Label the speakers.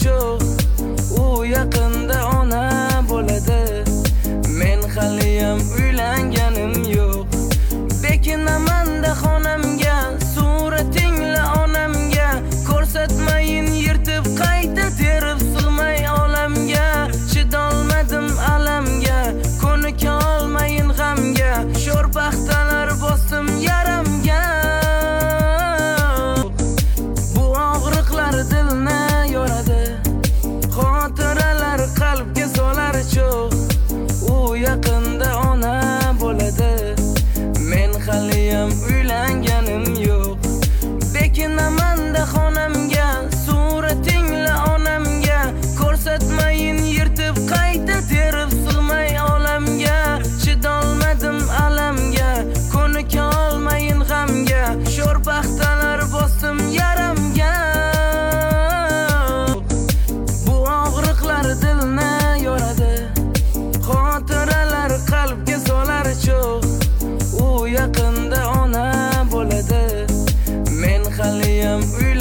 Speaker 1: cho'q, u yaqinda ona bo'ladi. Men haliyam uylanganim yo'q. Bekinaman-da xonamga, suratingla onamga. Ko'rsatmayin yirtib qayta terib sig'may olamga. Chidolmadim alamga, ko'nika olmayin g'amga. Sho'r paxtalar bosdim yaramga. Bu og'riqlar dilni yoradi, xotiralar qalbga solar cho'q. U yaqinda ona bo'ladi. Men haliyam uylanganim yo'q. Bekinaman-da xonamga, suratingla onamga. Ko'rsatmayin yirtib qayta terib sig'may olamga. Chidolmadim alamga, ko'nika olmayin g'amga. Sho'r paxtalar bosdim yaramga. Bu og'riqlar dilni yoradi, xotiralar qalbga solar cho'q. U yaqinda ona bo'ladi. Men haliyam